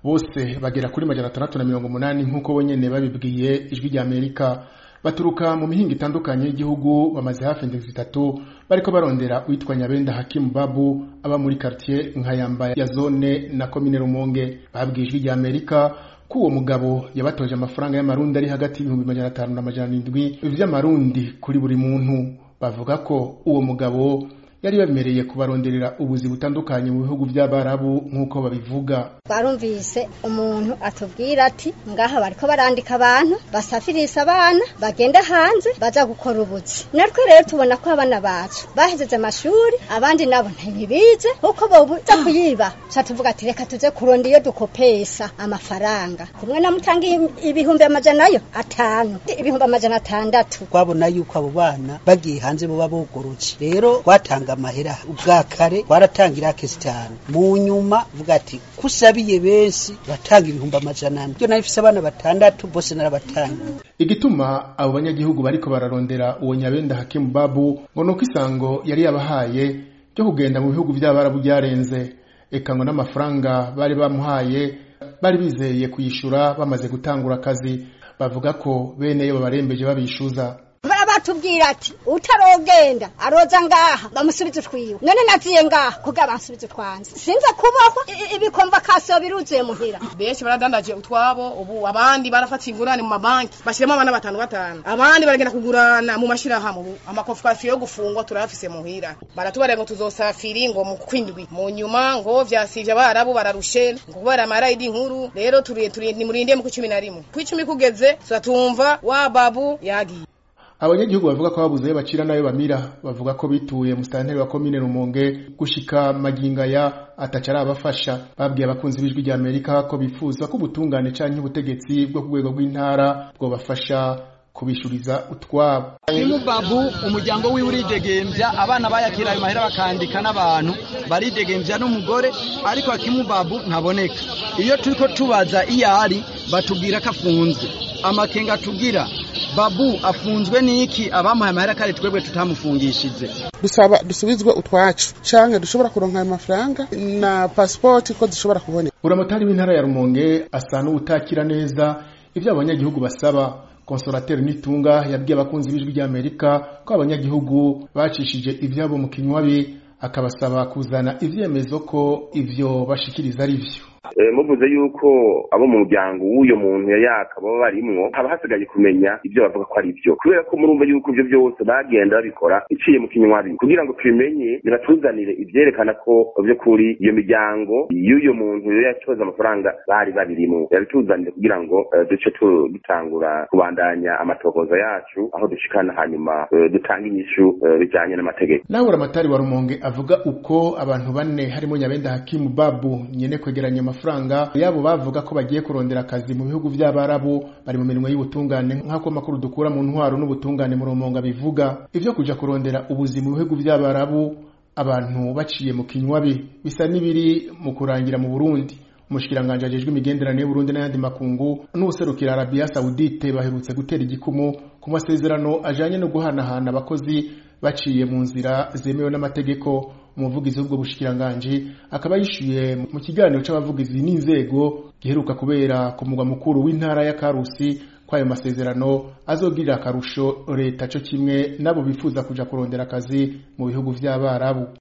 bose bagera kuri 680 nk'uko bonyene babibwiye ijwi rya Amerika. Baturuka mu mihingo itandukanye y'igihugu, bamaze hafi indwi zitatu bariko barondera uitwa Nyabenda Hakimu Babu aba muri quartier Nkayamba ya zone na commune Rumonge. Babwiye ijwi rya Amerika ko uwo mugabo yabatoje amafaranga y'amarundi ari hagati y'ibihumbi 500 na 700 vy'amarundi kuri buri muntu. Bavuga ko uwo mugabo yari bamereye kubaronderera ubuzi butandukanye mu bihugu by'Abarabu nk'uko babivuga. Barumvise umuntu atubwira ati ngaha bariko barandika abantu basafirisa abana bagenda hanze baza gukora ubuzi. Natwe rero tubona ko abana bacu bahejeje amashuri, abandi nabo ntibize uko bobuza kuyiba. Tuvuga ati reka tuze kuronda iyo dukopesa amafaranga. Kumwe namutanga ibihumbi 500, ibihumbi 600. Kwabona yuko abo bana bagiye hanze bo babogoroje. Rero watanga amahera ubwakare waratangira kesitani mu nyuma vuga ati kusabiye benshi batanga ibihumbi 500. Byo narifise abana 6 bose narabatanga. Igituma abo banyagihugu bariko bararondera uwo Nyabenda Hakimu Babu ngo nuko isango yari yabahaye cyo kugenda mu bihugu by'Abarabu byarenze. Eka ngo n'amafaranga bari bamuhaye bari bizeye kuyishura bamaze gutangura akazi. Bavuga ko bene yo babarembeje babishuza. Tubwira ati utarogenda aroza ngaha bamusubize twiwe. None naziye ngaha kuga bansubize twanze. Sinza kubaho ibikomva kaso biruzuye muhira. Benshi baradandaje utwabo, ubu abandi barafata ingurane mu mabanki bashiremo abana 5 abandi baragenda kugurana mu mashira hamwe. Amakofi yo gufungwa turafise muhira. Baratubare ngo tuzosafiri ngo mu kwindwi. Mu nyuma ngo vyasivye Abarabu bararushe ngo bara marayidi nkuru. Rero turiye ni murinde mu 11 ku 10 kugeze tuzatumva wa Babu yagiye. Abanyagihugu bavuga ko babuze bacira nayo bamira. Bavuga ko bituye mu stanteri wa commune Rumonge gushika maginga ya atacara abafasha. Babwiye abakunzi b'ijwi rya Amerika ko bifuza ko ubutungane canke ubutegetsi bwo kugwego rw'intara bwo bafasha kubishuriza utwabo. Hakimu Babu umuryango wiwe uridegembya, abana bayakira ayo mahera bakandika n'abantu baridegembya n'umugore, ariko Hakimu Babu ntaboneka. Iyo turiko tubaza iyari batubwira ko afunze. Amakenga tugira Babu afunzwe niki abamuhaye amahera kare twebwe tutamufungishije. Dusaba dusubizwe utwacu canke dushobora kuronka amafaranga na passport ko dushobora kuboneka. Uramotari w'intara ya Rumonge asa n'utakira neza ivyo abanyagihugu basaba. Consolateur Nitunga yabwiye abakunzi b'ijwi rya Amerika ko abanyagihugu bacishije ivyabo mu kinywabi, akabasaba kuzana ivyemezo ko ivyo bashikiriza ari vyo. Muvuze yuko abo mu muryango w'uyo muntu yakaba barimwo haba hasigaye kumenya ibyo bavuga ko ari byo, kubera ko murumva yuko ibyo byose bagenda babikora iciye mu kinywabi kugira ngo tubimenye nibatuzanire ivyerekana ko byo kuri iyo miryango y'uyo muntu yacoza amafaranga bari babirimo, yabituzanire kugira ngo duce dutangura kubandanya amatokoza yacu aho dushikana hanyuma dutanga inyishu bijanye n'amategeko. Nawe Uramatari wa Rumonge avuga uko abantu 4 harimo Nyabenda Hakimu Babu nyene kwegeranya amafaranga yabo bavuga ko bagiye kurondera akazi mu bihugu by'Abarabu bari mu mirimo y'ubutungane nk'ako makuru dukura mu ntwaro n'ubutungane mu Rumonge bivuga. Ivyo kuja kurondera ubuzi mu bihugu by'Abarabu abantu baciye mu kinywabi bisa nibiri mu kurangira mu Burundi. Umushikiranganje ajejwe imigenderanire y'u Burundi n'ayandi makungu n'userukira Arabia Saudite baherutse gutera igikumu ku masezerano ajanye no guhanahana abakozi baciye mu nzira zemewe n'amategeko. Umuvugizi w'ubwo bushikiranganje akaba yishuye mu kiganiro c'abavugizi n'inzego giheruka kubera ku mugwa mukuru w'intara ya Karusi kwayo masezerano azogirira akarusho leta cyo kimwe nabo bifuza kuja kurondera akazi mu bihugu by'Abarabu.